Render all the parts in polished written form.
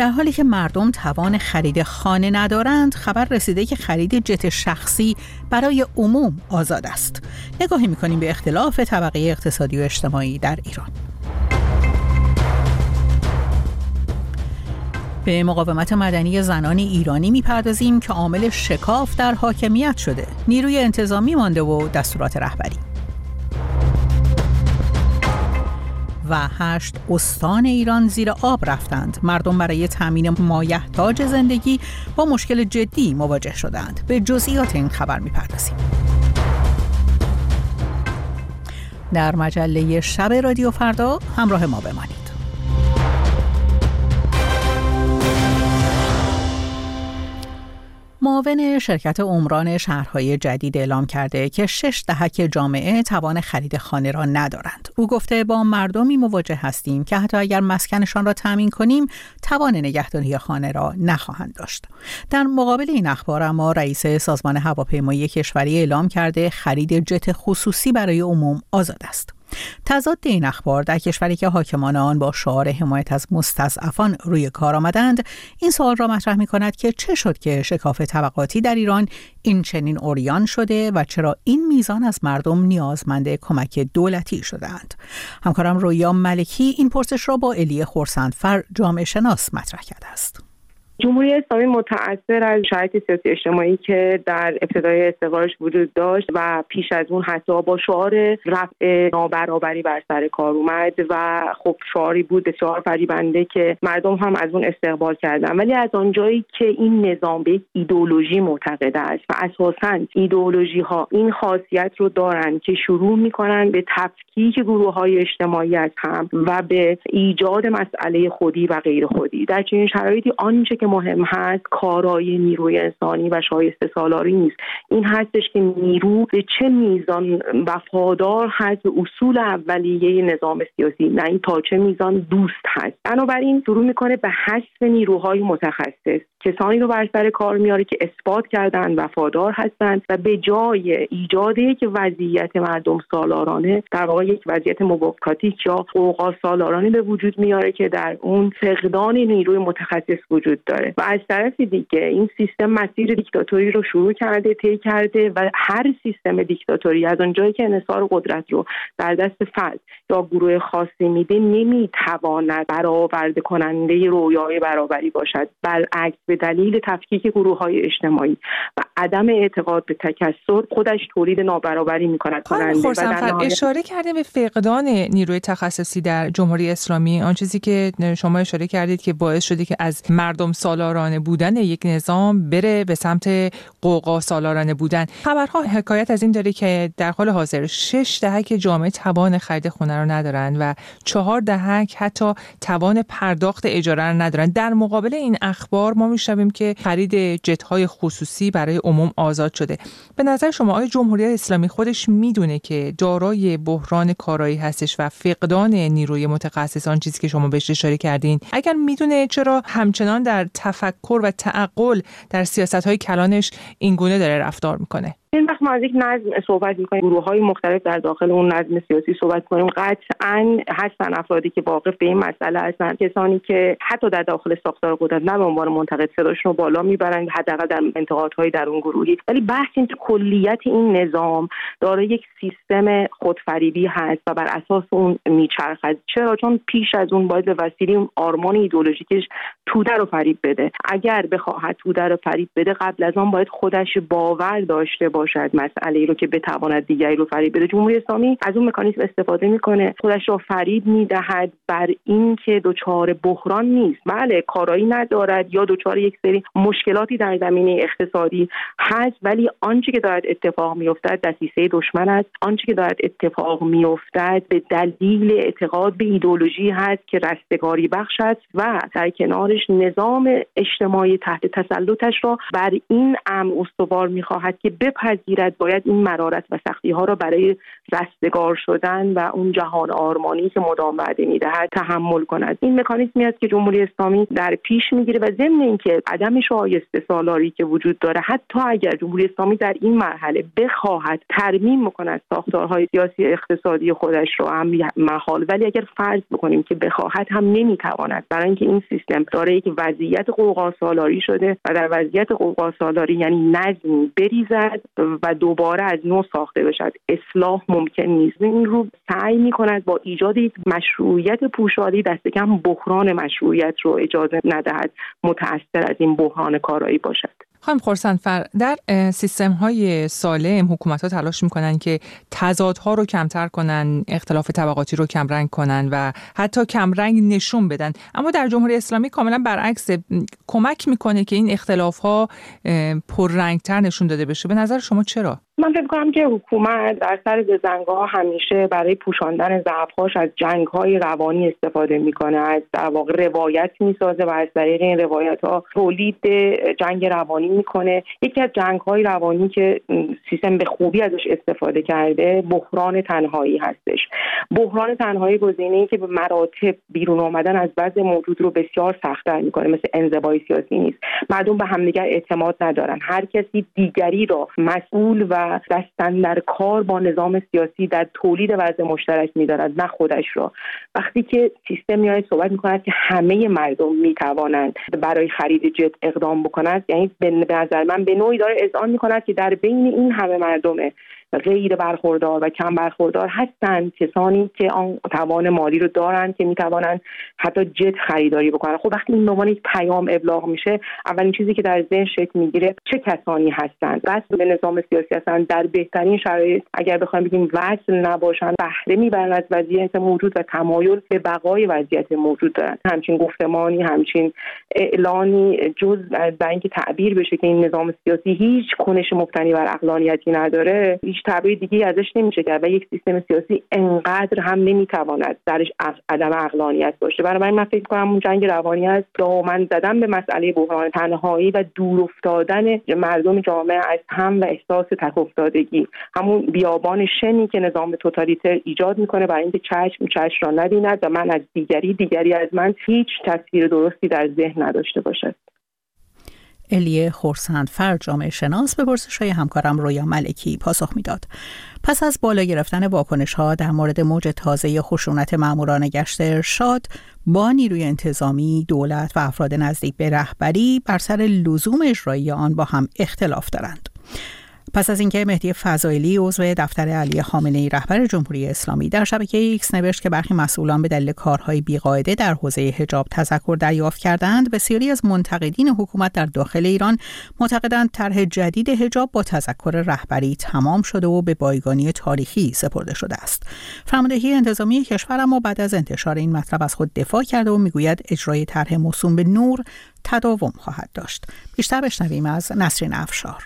در حالی که مردم توان خرید خانه ندارند، خبر رسیده که خرید جت شخصی برای عموم آزاد است. نگاهی می‌کنیم به اختلاف طبقه اقتصادی و اجتماعی در ایران. به مقاومت مدنی زنان ایرانی می‌پردازیم که عامل شکاف در حاکمیت شده. نیروی انتظامی مانده و دستورات رهبری. و 8 استان ایران زیر آب رفتند. مردم برای تامین مایحتاج زندگی با مشکل جدی مواجه شدند. به جزئیات این خبر می‌پردازیم. در مجله شب رادیو فردا همراه ما بمانید. معاون شرکت عمران شهرهای جدید اعلام کرده که 6 دهک جامعه توان خرید خانه را ندارند. او گفته با مردمی مواجه هستیم که حتی اگر مسکنشان را تامین کنیم توان نگهداری خانه را نخواهند داشت. در مقابل این اخبار اما رئیس سازمان هواپیمایی کشوری اعلام کرده خرید جت خصوصی برای عموم آزاد است. تضاد این اخبار در کشوری که حاکمان آن با شعار حمایت از مستضعفان روی کار آمدند، این سوال را مطرح می‌کند که چه شد که شکاف طبقاتی در ایران این چنین عریان شده و چرا این میزان از مردم نیازمند کمک دولتی شدند. همکارم رویا ملکی این پرسش را با الی خورسندفر جامعه شناس مطرح کرده است. جمهوری اسلامی متأثر از شرایط سیاسی اجتماعی که در ابتدای استقلالش وجود داشت و پیش از اون حتی با شعار رفع نابرابری بر سر کار اومد و خب شعاری بود بسیار فریبنده که مردم هم از اون استقبال کردن، ولی از آنجایی که این نظام به ایدئولوژی معتقد است و اساساً ایدئولوژی ها این خاصیت رو دارن که شروع میکنن به تفکیک گروه‌های اجتماعی از هم و به ایجاد مسئله خودی و غیر خودی، در چنین شرایطی آنچه که مهم هست کارایی نیروی انسانی و شایسته سالاری نیست. این هستش که نیرو به چه میزان وفادار هست به اصول اولیه نظام سیاسی، نه این تا چه میزان دوست هست. بنابراین شروع میکنه به حذف نیروهای متخصص، کسانی رو بر سر کار میاره که اثبات کردن وفادار هستند و به جای ایجاد یک وضعیت مردم سالارانه در واقع یک وضعیت موکاتیک یا قوقا سالارانه به وجود میاره که در اون فقدان نیروی متخصص وجود داره. و از طرف دیگه این سیستم مسیر دیکتاتوری رو شروع کرده، طی کرده و هر سیستم دیکتاتوری از اونجایی که انحصار قدرت رو در دست فرد یا گروه خاصی میده نمیتواند برآورده کننده رویای برابری باشد. برعکس به دلیل تفکیک گروه‌های اجتماعی و عدم اعتقاد به تکثر خودش تولید نابرابری می‌کند. اشاره کردیم به فقدان نیروی تخصصی در جمهوری اسلامی، آن چیزی که شما اشاره کردید که باعث شده که از مردم سالارانه بودن یک نظام بره به سمت قوقا سالارانه بودن. خبرها حکایت از این داره که در حال حاضر 6 دهک جامعه توان خرید خونه رو ندارن و 4 دهک حتی توان پرداخت اجاره رو ندارن. در مقابل این اخبار ما میشنویم که خرید جت‌های خصوصی برای عموم آزاد شده. به نظر شما آیا جمهوری اسلامی خودش میدونه که دارای بحران کارایی هستش و فقدان نیروی متخصصان، چیزی که شما بهش اشاره کردین؟ اگر میدونه چرا همچنان در تفکر و تعقل در سیاست‌های کلانش این گونه داره رفتار میکنه؟ این وقت ما از یک نظم صحبت می‌کنیم، گروه‌های مختلف در داخل اون نظم سیاسی صحبت کنیم، قطعاً هستن افرادی که واقف به این مسئله هستن، کسانی که حتی در داخل ساختار قدرت نه به عنوان منتقد صداشون رو بالا میبرن، حداقل در انتقادهای درون گروهی، ولی بحث این که کلیت این نظام داره یک سیستم خودفریبی هست و بر اساس اون میچرخد. چرا؟ چون پیش از اون باید به وسیله اون آرمان ایدئولوژیکش توده رو فریب بده. اگر بخواهد توده رو فریب بده، قبل از آن باید خودش باور داشته باشد مسئله رو که بتواند دیگری رو فریب بده. جمهوری اسلامی از اون مکانیزم استفاده میکنه، خودش رو فریب میدهد بر این که دچار بحران نیست. بله کارایی ندارد یا دچار یک سری مشکلاتی در زمینه اقتصادی هست، ولی آنچه که دارد اتفاق میافتد دسیسه دشمن است. آنچه که دارد اتفاق میافتد به دلیل اعتقاد به ایدئولوژی هست که رستگاری بخش است و در کنارش نظام اجتماعی تحت تسلطش را بر این امر استوار میخواهد که بپذیرد میگیرد باید این مرارت و سختی‌ها را برای رستگار شدن و اون جهان آرمانی که مدام وعده می‌دهد تحمل کند. این مکانیزمی است که جمهوری اسلامی در پیش می‌گیره و ضمن اینکه عدم شایسته سالاری که وجود داره، حتی اگر جمهوری اسلامی در این مرحله بخواهد ترمیم بکند ساختارهای سیاسی اقتصادی خودش رو هم محال، ولی اگر فرض بکنیم که بخواهد هم نمی‌تواند، برای اینکه این سیستم داره یک وضعیت قوقاسالاری شده و در وضعیت قوقاسالاری یعنی نظم بریزد و دوباره از نو ساخته بشد. اصلاح ممکن نیست. این رو سعی می‌کند با ایجاد یک مشروعیت پوشالی دست کم بحران مشروعیت رو اجازه ندهد متأثر از این بحران کارایی باشد. خانم خرسندفر، در سیستم‌های سالم حکومت‌ها تلاش می‌کنن که تضادها رو کمتر کنن، اختلاف طبقاتی رو کمرنگ کنن و حتی کمرنگ نشون بدن. اما در جمهوری اسلامی کاملا برعکس، کمک می‌کنه که این اختلاف‌ها پررنگ‌تر نشون داده بشه. به نظر شما چرا؟ من فکر کنم که حکومت در سر جنگ‌ها همیشه برای پوشاندن ضعف‌هاش از جنگ‌های روانی استفاده می‌کنه، از در واقع روایت می‌سازه و از طریق این روایت‌ها تولید جنگ روانی می‌کنه. یکی از جنگ‌های روانی که سیستم به خوبی ازش استفاده کرده بحران تنهایی هستش. بحران تنهایی گزینه‌ای که به مراتب بیرون آمدن از وضع موجود رو بسیار سخت‌تر می‌کنه، مثل انزوای سیاسی نیست. مردم به همدیگر اعتماد ندارن. هر کسی دیگری را مسئول و دستن در کار با نظام سیاسی در تولید وضع مشترک می‌دارد، نه خودش را. وقتی که سیستم میاد صحبت می‌کند که همه مردم می‌توانند برای خرید جت اقدام بکنند، یعنی به نظر من به نوعی داره اذعان می‌کند که در بین این همه مردم غیر برخوردار و کم برخوردار هستند کسانی که آن توان مالی رو دارند که میتوانند حتی جت خریداری بکنن. خب وقتی این عنوان یک پیام ابلاغ میشه، اولین چیزی که در ذهن شکل میگیره چه کسانی هستند؟ وصل به نظام سیاسی هستند، در بهترین شرایط اگر بخوایم بگیم وصل نباشند، بهره میبرند از وضعیت موجود و تمایل به بقای وضعیت موجود دارند. همچین گفتمانی، همچین اعلانی جز در اینکه تعبیر بشه که این نظام سیاسی هیچ کنش مبتنی بر عقلانیتی نداره، تعبیر دیگه ازش نمیشه کرد و یک سیستم سیاسی انقدر هم نمیتواند درش عدم عقلانیت باشه. برای من فکر کنم اون جنگ روانی است، دامن زدن به مسئله بحران تنهایی و دور افتادن مردم جامعه از هم و احساس تک افتادگی، همون بیابان شنی که نظام توتالیتر ایجاد میکنه برای اینکه چشم را نبیند و من از دیگری از من هیچ تصویر درستی در ذهن نداشته باشد. الیه خرسندفر، جامعه شناس، به پرسش‌های همکارم رویا ملکی پاسخ میداد. پس از بالا گرفتن واکنش‌ها در مورد موج تازه خشونت ماموران گشت ارشاد با نیروی انتظامی، دولت و افراد نزدیک به رهبری بر سر لزوم اجرایی آن با هم اختلاف دارند. پس از اینکه مهدی فضائلی عضو دفتر علی خامنه‌ای رهبر جمهوری اسلامی در شبکه ایکس نوشت که برخی مسئولان به دلیل کارهای بیقاعده در حوزه حجاب تذکر دریافت کردند، بسیاری از منتقدین حکومت در داخل ایران معتقدند طرح جدید حجاب با تذکر رهبری تمام شده و به بایگانی تاریخی سپرده شده است. فرماندهی انتظامی کشور اما بعد از انتشار این مطلب از خود دفاع کرده و میگوید اجرای طرح موسوم به نور تداوم خواهد داشت. بیشتر بشنویم از نسرین افشار.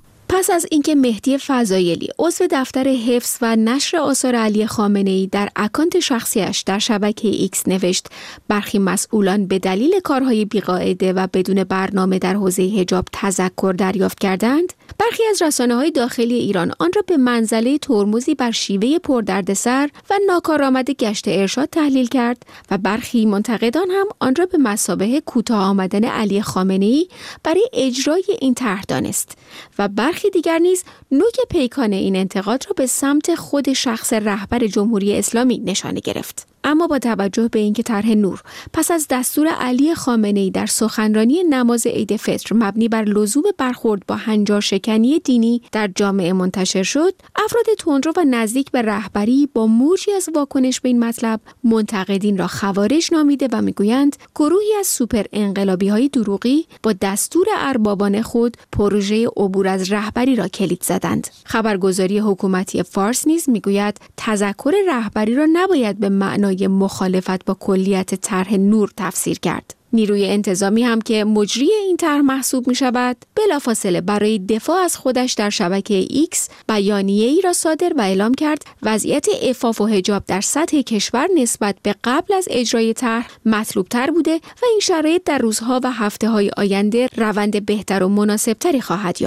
پس از اینکه مهدی فضائلی عضو دفتر حفظ و نشر آثار علی خامنه‌ای در اکانت شخصیش در شبکه ایکس نوشت برخی مسئولان به دلیل کارهای بیقاعده و بدون برنامه در حوزه حجاب تذکر دریافت کردند، برخی از رسانه‌های داخلی ایران آن را به منزله ترمزی بر شیوه پردردسر و ناکارآمد گشت ارشاد تحلیل کرد و برخی منتقدان هم آن را به مثابه کوتاه آمدن علی خامنه‌ای برای اجرای این طرح دانست و برخی دیگر نیز نوک پیکان این انتقاد را به سمت خود شخص رهبر جمهوری اسلامی نشانه گرفت. اما با توجه به اینکه طرح نور پس از دستور علی خامنه‌ای در سخنرانی نماز عید فطر مبنی بر لزوم برخورد با هنجارشکنی دینی در جامعه منتشر شد، افراد تندرو و نزدیک به رهبری با موجی از واکنش به این مطلب منتقدین را خوارج نامیده و میگویند گروهی از سوپر انقلابی‌های دروغی با دستور اربابان خود پروژه عبور از رهبری را کلید زدند. خبرگزاری حکومتی فارس نیز میگوید تذکر رهبری را نباید به معنای مخالفت با کلیت طرح نور تفسیر کرد. نیروی انتظامی هم که مجری این طرح محسوب می شود، بلافاصله برای دفاع از خودش در شبکه ایکس بیانیه‌ای را صادر و اعلام کرد وضعیت عفاف و حجاب در سطح کشور نسبت به قبل از اجرای طرح مطلوب‌تر بوده و این شرایط در روزها و هفته‌های آینده روند بهتر و مناسبتری خواهد یافت.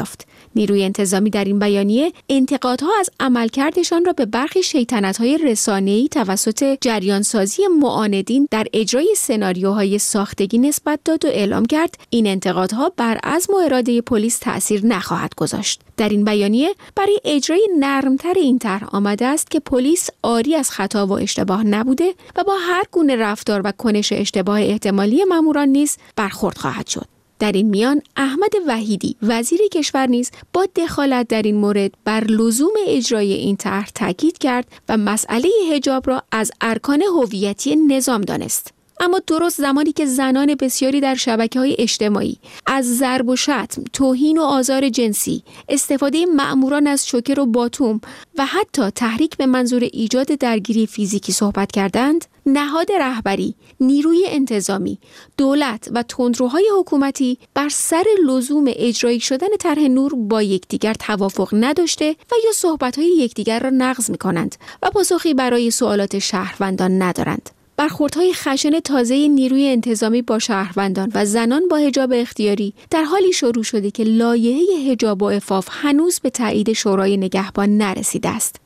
نیروی انتظامی در این بیانیه انتقادها از عملکردشان را به برخی شیطنت‌های رسانه‌ای توسط جریانسازی معاندین در اجرای سناریوهای ساختگی نسبت داد و اعلام کرد این انتقادها بر عزم و اراده پلیس تأثیر نخواهد گذاشت. در این بیانیه برای اجرای نرمتر این طرح آمده است که پلیس عاری از خطا و اشتباه نبوده و با هر گونه رفتار و کنش اشتباه احتمالی ماموران نیز برخورد خواهد شد. در این میان احمد وحیدی وزیر کشور نیز با دخالت در این مورد بر لزوم اجرای این طرح تاکید کرد و مسئله حجاب را از ارکان هویتی نظام دانست. اما درست زمانی که زنان بسیاری در شبکه‌های اجتماعی از ضرب و شتم، توهین و آزار جنسی، استفاده مأموران از چوکر و باتوم و حتی تحریک به منظور ایجاد درگیری فیزیکی صحبت کردند، نهاد رهبری، نیروی انتظامی، دولت و تندروهای حکومتی بر سر لزوم اجرایی شدن طرح نور با یکدیگر توافق نداشته و یا صحبت‌های یکدیگر را نقض می‌کنند و پاسخی برای سوالات شهروندان ندارند. برخوردهای خشن تازه نیروی انتظامی با شهروندان و زنان با حجاب اختیاری در حالی شروع شده که لایحه حجاب و عفاف هنوز به تایید شورای نگهبان نرسیده است.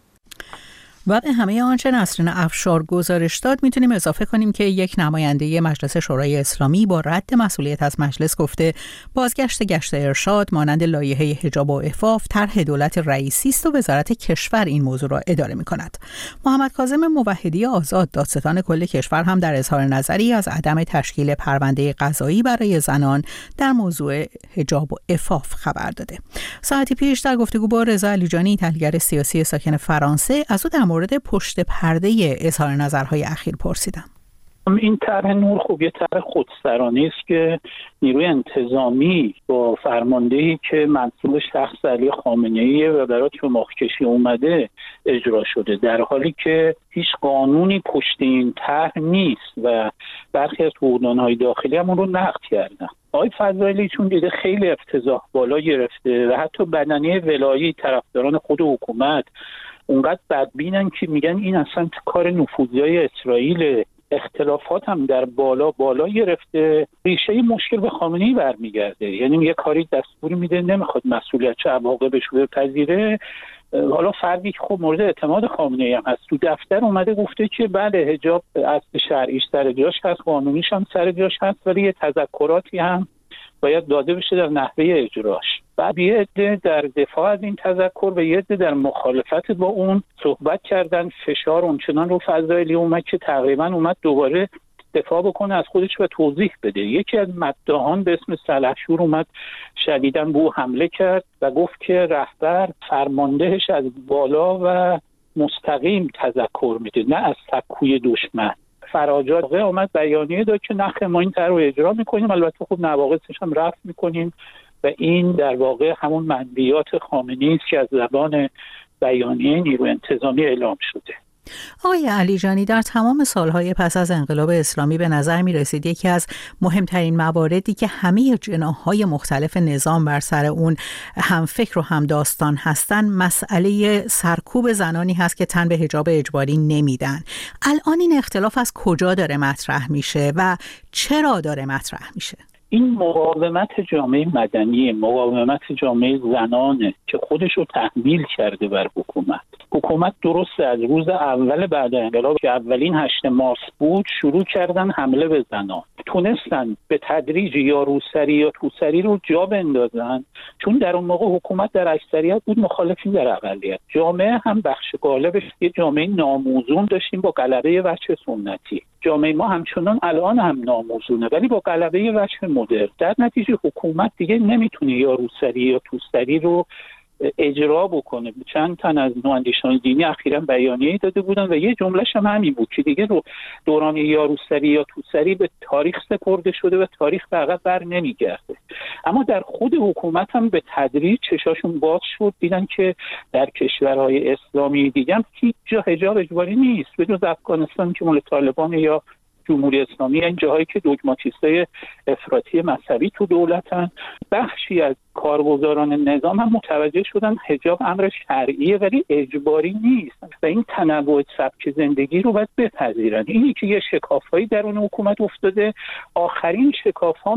و به همه آنچه نسرین افشار گزارش داد میتونیم اضافه کنیم که یک نماینده مجلس شورای اسلامی با رد مسئولیت از مجلس گفته بازگشت گشت ارشاد مانند لایحه حجاب و عفاف طرح دولت رئیسی است و وزارت کشور این موضوع را اداره می‌کند. محمد کاظم موحدی آزاد دادستان کل کشور هم در اظهار نظری از عدم تشکیل پرونده قضایی برای زنان در موضوع حجاب و عفاف خبر داده. ساعتی پیش در گفتگو با رضا علیجانی تحلیلگر سیاسی ساکن فرانسه از او در مورد پشت پرده اظهار نظرهای اخیر پرسیدم. این طرح نور خوب یه طرح خودسرانه است که نیروی انتظامی با فرماندهی که منصوب شخص علی خامنه‌ای و برای چماق کشی اومده اجرا شده، در حالی که هیچ قانونی پشت این طرح نیست و برخی از حقوقدان‌های داخلی هم اون رو نقض کردن. آقای فضائلی چون دیده خیلی افتضاح بالا گرفته و حتی بدنه ولایی طرفداران خود حکومت اونقدر بدبینن که میگن این اصلا کار نفوذیای اسرائیل، اختلافات هم در بالا گرفته، ریشه مشکل به خامنه‌ای برمیگرده. یعنی یه کاری دستوری میده نمیخواد مسئولیت چه عواقبش رو بپذیره. حالا فردی که خب مورد اعتماد خامنه‌ای هم هست تو دفتر اومده گفته که بله حجاب اصل شرعیش سر جاش هست، قانونیش هم سر جاش هست، ولی یه تذکراتی هم باید داده بشه در نحوه اجراش. بعد یه عده در دفاع از این تذکر و یه عده در مخالفت با اون صحبت کردن. فشار اونچنان رو فضائلی اومد که تقریبا اومد دوباره دفاع بکنه از خودش و توضیح بده. یکی از مداحان به اسم سلحشور اومد شدیداً به او حمله کرد و گفت که رهبر فرماندهش از بالا و مستقیم تذکر میده نه از سکوی دشمن. فراجات اومد بیانیه داد که نخ ما این طرح رو اجرا میکنیم، البته خب نواقصش هم رفع میکنیم و این در واقع همون منبیات خامنه‌ای است که از زبان بیانیه نیروی انتظامی اعلام شده. آقای علیجانی، در تمام سالهای پس از انقلاب اسلامی به نظر می رسید یکی از مهمترین مواردی که همه جناح‌های مختلف نظام بر سر اون هم فکر و هم داستان هستن مسئله سرکوب زنانی هست که تن به حجاب اجباری نمیدن. الان این اختلاف از کجا داره مطرح میشه و چرا داره مطرح میشه؟ این مقاومت جامعه مدنی، مقاومت جامعه زنانه که خودش رو تحمیل کرده بر حکومت. حکومت درست از روز اول بعد انقلاب که اولین 8 مارس بود شروع کردن حمله به زنان. تونستن به تدریج یا روسری یا توسری رو جا بندازن، چون در اون موقع حکومت در اکثریت بود، مخالفین در اقلیت. جامعه هم بخش غالبش یه جامعه ناموزون داشتیم با غلبه وجه سنتی. جامعه ما همچنان الان هم ناموزونه ولی با غلبه وجه مدرن. در نتیجه حکومت دیگه نمیتونه یا روسری یا توسری رو اجرا بکنه. چند تن از نواندیشان دینی اخیراً بیانیه‌ای داده بودن و یه جمله‌ش هم همین بود که دیگه رو دوران یا روسری یا توسری به تاریخ سپرده شده و تاریخ به عقب بر نمیگرده. اما در خود حکومت هم به تدریج چشاشون باز شد، دیدن که در کشورهای اسلامی دیگه هم هیچ جا حجاب اجباری نیست به جز افغانستان که مال طالبان یا جمهوری اسلامی، این جاهایی که دوگماتیستای افراطی مذهبی تو دولتن. بخشی از کارگزاران نظام هم متوجه شدن حجاب امر شرعیه ولی اجباری نیست و این تنوع سبک زندگی رو باید بپذیرن. اینی که یه شکافایی درون حکومت افتاده. آخرین شکاف هم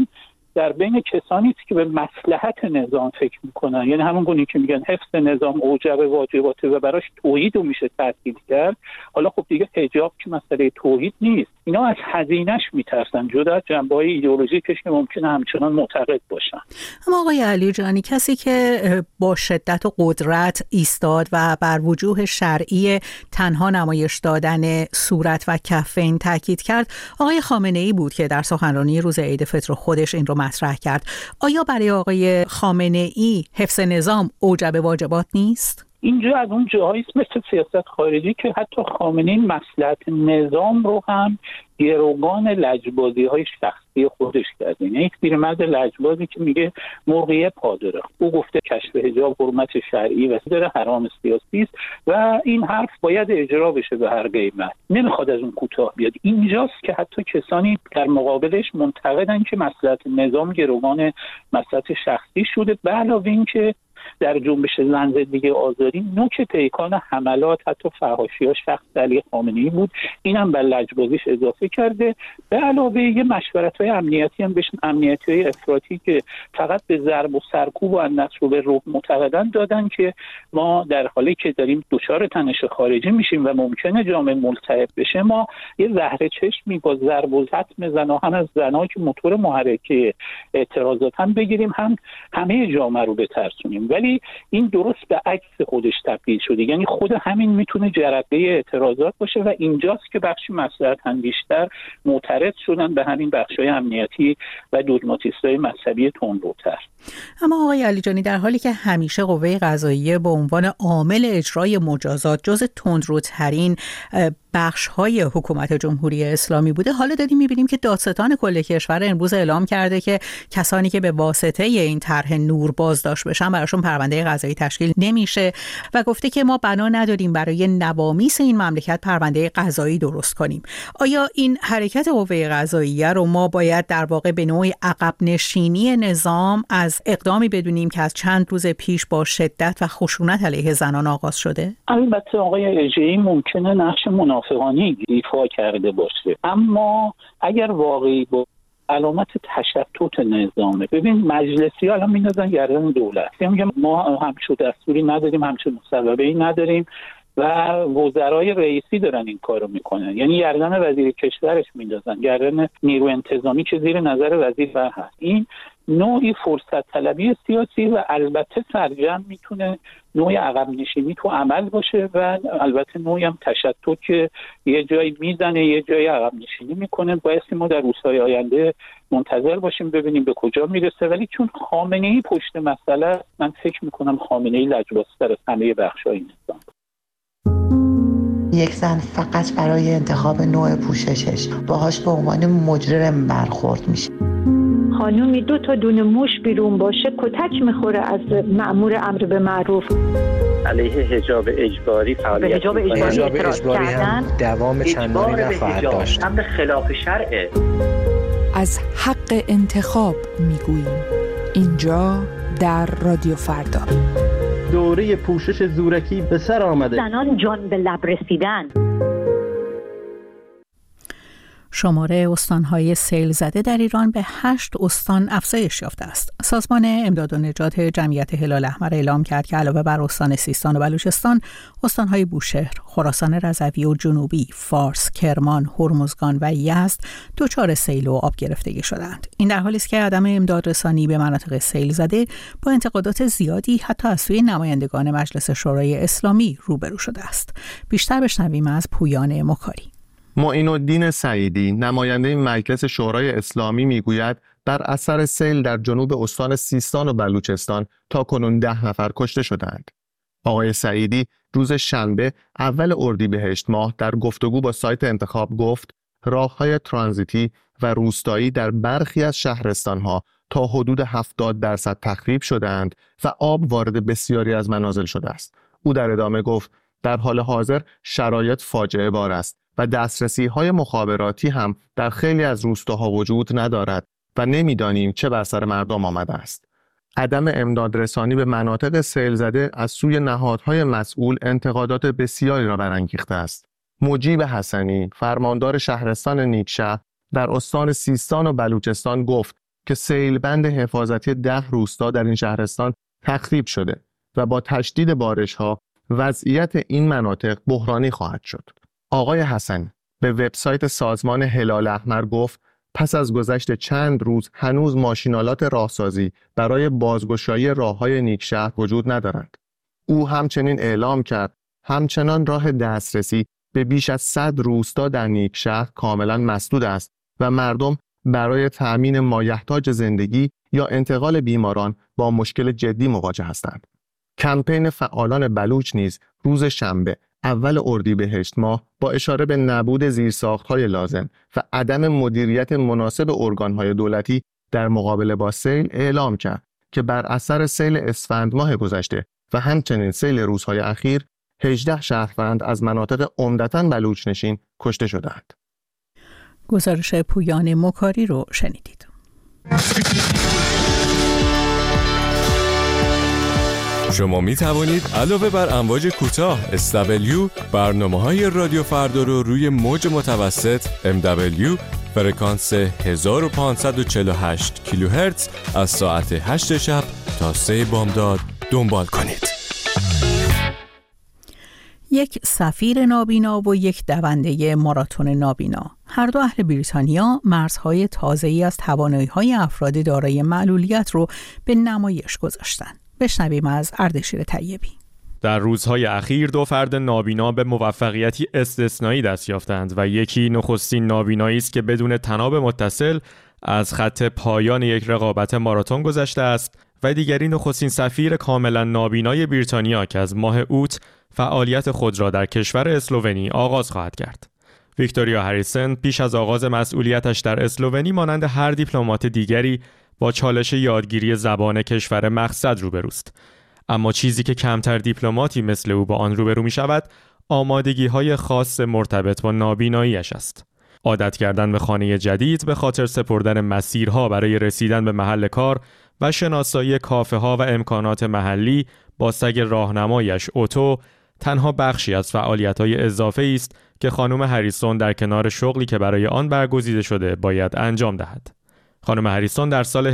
در بین کسانی است که به مصلحت نظام فکر میکنن، یعنی همون گونه که میگن حفظ نظام اوجب واجباته و براش توحید رو میشه تأکید کرد. حالا خب دیگه حجاب که مسئله توحید نیست، اینا از هزینه‌اش میترسن، جدا از جنبه‌های ایدئولوژیکش که ممکنه همچنان معتقد باشن. اما آقای علیجانی، کسی که با شدت و قدرت ایستاد و بر وجوه شرعی تنها نمایش دادن صورت و کفین تاکید کرد، آقای خامنه‌ای بود که در سخنرانی روز عید فطر خودش این رو مطرح کرد. آیا برای آقای خامنه‌ای حفظ نظام اوجب واجبات نیست؟ اینجا از اون جاهایی مثل سیاست خارجی که حتی خامنه‌ای مصلحت نظام رو هم گروگان لجبازی‌های شخصی خودش کرده. یعنی یک پیرمرد لجبازی که میگه مرغیه پا داره، او گفته کشف حجاب حرمت شرعی و داره حرام سیاسی است و این حرف باید اجرا بشه به هر قیمت، نمیخواد از اون کوتاه بیاد. اینجاست که حتی کسانی در مقابلش منتقدن که مصلحت نظام گروگان مصلحت شخصی شده، به علاوه این که در جنبش زن زندگی آزادی نوک پیکان حملات حتی فحاشی‌ها شخص علی خامنه‌ای بود، اینم بر لجبازیش اضافه کرده. به علاوه یه مشورت‌های امنیتی هم بهش، امنیتی‌های افراطی که فقط به ضرب و سرکوب و النصر به رعب معتقدن دادن که ما در حالی که داریم دچار تنش خارجی میشیم و ممکنه جامعه ملتهب بشه، ما یه زهر چشمی با ضرب و شتم زنا هم از زنا که موتور محرکه اعتراضات هم بگیریم، هم همه جامعه رو بترسونیم. ولی این درست به عکس خودش تبدیل شده، یعنی خود همین میتونه جرقه اعتراضات باشه و اینجاست که بخشی مصلحت اندیشتر معترض شدن به همین بخشای امنیتی و دوگماتیستای مذهبی تندروتر. اما آقای علیجانی، در حالی که همیشه قوه قضاییه به عنوان عامل اجرای مجازات جز تندروترین بخش‌های حکومت جمهوری اسلامی بوده، حالا داریم می‌بینیم که دادستان کل کشور امروز اعلام کرده که کسانی که به واسطه این طرح نور بازداشت بشن براشون پرونده قضایی تشکیل نمیشه و گفته که ما بنا نداریم برای نوامیس این مملکت پرونده قضایی درست کنیم. آیا این حرکت قوه قضاییه رو ما باید در واقع به نوعی عقب نشینی نظام از اقدامی بدونیم که از چند روز پیش با شدت و خشونت علیه زنان آغاز شده؟ البته آقای اژه‌ای ممکنه نقش منافقانی ایفا کرده باشه، اما اگر واقعی با علامت تشتت نظامه، ببین مجلسی الان میندازن گردن دولت، میگن ما همچون دستوری نداریم، همچون مصوبه‌ای نداریم و وزرای رئیسی دارن این کارو میکنن، یعنی گردن وزیر کشورش میندازن، گردن نیرو انتظامی که زیر نظر وزیر هست. این نوعی فرصت طلبی سیاسی و البته سرجم میتونه نوعی عقب نشینی تو عمل باشه و البته نوعی هم تشتت که یه جایی میزنه یه جایی عقب نشینی میکنه. بایستی ما در روزهای آینده منتظر باشیم ببینیم به کجا میرسه. ولی چون خامنه‌ای پشت مسئله، من فکر میکنم خامنه‌ای لجبازتر از همه بخش‌های نظام. یک زن فقط برای انتخاب نوع پوششش باهاش به عنوان مجرم برخورد میشه. خانومی 2 تا دونه موش بیرون باشه کتک میخوره از مأمور امر به معروف. علیه حجاب اجباری فعالیت حجاب اجباری هم دوام چندانی نخواهد داشت. امر خلاف شرعه. از حق انتخاب میگوییم اینجا در رادیو فردا. دوره پوشش زورکی به سر آمده. زنان جان به لب رسیدن. شماره استان‌های سیل زده در ایران به 8 استان افزایش یافته است. سازمان امداد و نجات جمعیت هلال احمر اعلام کرد که علاوه بر استان سیستان و بلوچستان، استان‌های بوشهر، خراسان رضوی و جنوبی، فارس، کرمان، هرمزگان و یزد دچار سیل و آب گرفتگی شدند. این در حالی است که عدم امداد رسانی به مناطق سیل زده با انتقادات زیادی حتی از سوی نمایندگان مجلس شورای اسلامی روبرو شده است. بیشتر بشنویم از پویان مکاری. معین الدین سعیدی، نماینده مجلس شورای اسلامی میگوید در اثر سیل در جنوب استان سیستان و بلوچستان تاکنون 10 نفر کشته شدند. آقای سعیدی روز شنبه اول اردیبهشت ماه در گفتگو با سایت انتخاب گفت راه‌های ترانزیتی و روستایی در برخی از شهرستان‌ها تا حدود 70% تخریب شدند و آب وارد بسیاری از منازل شده است. او در ادامه گفت در حال حاضر شرایط فاجعه بار است و دسترسی‌های مخابراتی هم در خیلی از روستاها وجود ندارد و نمی‌دانیم چه بر سر مردم آمده است. عدم امداد رسانی به مناطق سیل زده از سوی نهادهای مسئول انتقادات بسیاری را برانگیخته است. مجیب حسنی، فرماندار شهرستان نیکشهر در استان سیستان و بلوچستان گفت که سیلبند حفاظتی 10 روستا در این شهرستان تخریب شده و با تشدید بارش‌ها وضعیت این مناطق بحرانی خواهد شد. آقای حسن به وبسایت سازمان هلال احمر گفت پس از گذشت چند روز هنوز ماشینالات راهسازی برای بازگشایی راه‌های نیکشهر وجود ندارند. او همچنین اعلام کرد همچنان راه دسترسی به بیش از 100 روستا در نیکشهر کاملا مسدود است و مردم برای تأمین مایحتاج زندگی یا انتقال بیماران با مشکل جدی مواجه هستند. کمپین فعالان بلوچ نیز روز شنبه اول اردیبهشت ماه با اشاره به نبود زیرساخت‌های لازم و عدم مدیریت مناسب ارگان‌های دولتی در مقابله با سیل اعلام کرد که بر اثر سیل اسفند ماه گذشته و همچنین سیل روزهای اخیر 18 شهروند از مناطق عمدتاً بلوچ نشین کشته شدند. گزارش پویان مکاری رو شنیدید. شما می توانید علاوه بر امواج کوتاه SW برنامه‌های رادیو فردا رو روی موج متوسط MW فرکانس 1548 کیلوهرتز از ساعت 8 شب تا 3 بامداد دنبال کنید. یک سفیر نابینا و یک دونده ماراتون نابینا، هر دو اهل بریتانیا، مرزهای تازه‌ای از توانایی‌های افراد دارای معلولیت رو به نمایش گذاشتند. بشنویم از اردشیر طیبی. در روزهای اخیر 2 فرد نابینا به موفقیتی استثنایی دست یافتند و یکی نخستین نابینایی است که بدون طناب متصل از خط پایان یک رقابت ماراتون گذشته است و دیگری نخستین سفیر کاملا نابینای بریتانیا که از ماه اوت فعالیت خود را در کشور اسلوونی آغاز خواهد کرد. ویکتوریا هریسن پیش از آغاز مسئولیتش در اسلوونی مانند هر دیپلمات دیگری با چالش یادگیری زبان کشور مقصد روبروست. اما چیزی که کمتر دیپلماتی مثل او با آن روبرو می شود، آمادگی‌های خاص مرتبط با نابیناییش است. عادت کردن به خانه جدید، به خاطر سپردن مسیرها برای رسیدن به محل کار و شناسایی کافه‌ها و امکانات محلی با سگ راهنمایش اوتو تنها بخشی از فعالیت‌های اضافه‌ای است که خانم هریسون در کنار شغلی که برای آن برگزیده شده باید انجام دهد. خانم هریسون در سال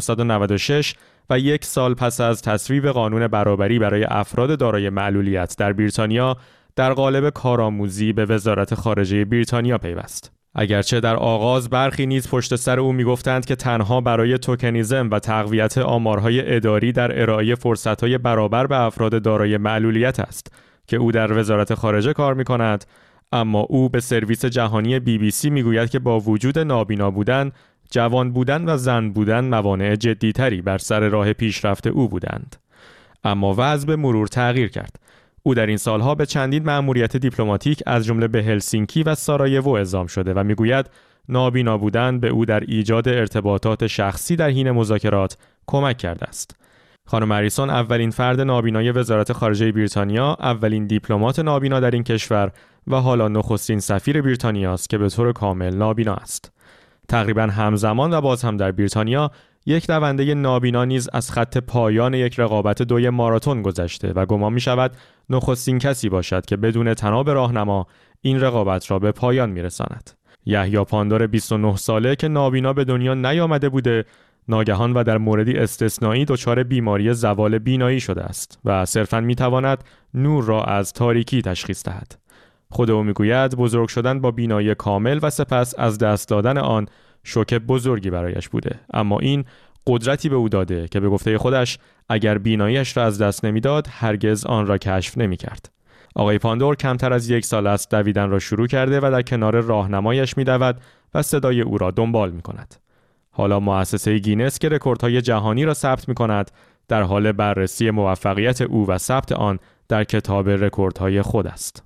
1996 و 1 سال پس از تصویب قانون برابری برای افراد دارای معلولیت در بریتانیا در قالب کارآموزی به وزارت خارجه بریتانیا پیوست. اگرچه در آغاز برخی نیز پشت سر او می‌گفتند که تنها برای توکنیزم و تقویت آمارهای اداری در ارائه فرصت‌های برابر به افراد دارای معلولیت است که او در وزارت خارجه کار می‌کند، اما او به سرویس جهانی BBC می‌گوید که با وجود نابینا بودن، جوان بودن و زن بودن موانع جدی‌تری بر سر راه پیشرفت او بودند. اما وضع به مرور تغییر کرد. او در این سالها به چندین مأموریت دیپلماتیک از جمله به هلسینکی و سارایوو اعزام شده و میگوید نابینا بودن به او در ایجاد ارتباطات شخصی در حین مذاکرات کمک کرده است. خانم هریسون اولین فرد نابینای وزارت خارجه بریتانیا، اولین دیپلمات نابینا در این کشور و حالا نخستین سفیر بریتانیا است که به طور کامل نابینا است. تقریباً همزمان و باز هم در بریتانیا یک دونده نابینا نیز از خط پایان یک رقابت 2 ماراتون گذشته و گمان می شود نخستین کسی باشد که بدون طناب راهنما این رقابت را به پایان می رساند. یحیی پاندور 29 ساله که نابینا به دنیا نیامده بوده، ناگهان و در موردی استثنایی دچار بیماری زوال بینایی شده است و صرفاً می تواند نور را از تاریکی تشخیص دهد. خود او میگوید بزرگ شدن با بینایی کامل و سپس از دست دادن آن شوک بزرگی برایش بوده، اما این قدرتی به او داده که به گفته خودش اگر بیناییش را از دست نمیداد هرگز آن را کشف نمی‌کرد. آقای پاندور کمتر از 1 سال است دویدن را شروع کرده و در کنار راهنمایش می‌دود و صدای او را دنبال می‌کند. حالا مؤسسه گینس که رکوردهای جهانی را ثبت می‌کند در حال بررسی موفقیت او و ثبت آن در کتاب رکوردهای خود است.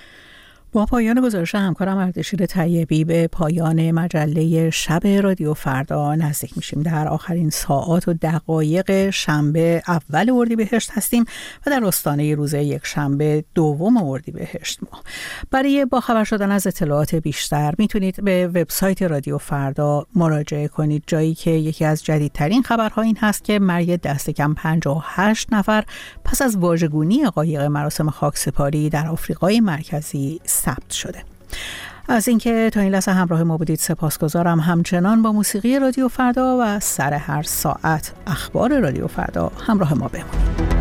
با پایان گزارش همکارم اردشیر طیبی به پایان مجله شب رادیو فردا نزدیک میشیم. در آخرین ساعات و دقایق شنبه اول اردیبهشت هستیم و در آستانه روز یکشنبه 2 اردیبهشت ماه. برای باخبر شدن از اطلاعات بیشتر میتونید به وبسایت رادیو فردا مراجعه کنید، جایی که یکی از جدیدترین خبرها این هست که مرگ دست کم 58 نفر پس از واژگونی قایق مراسم خاکسپاری در آفریقای مرکزی ثبت شده. از اینکه تا این لحظه همراه ما بودید سپاسگزارم. همچنان با موسیقی رادیو فردا و سر هر ساعت اخبار رادیو فردا همراه ما بمونید.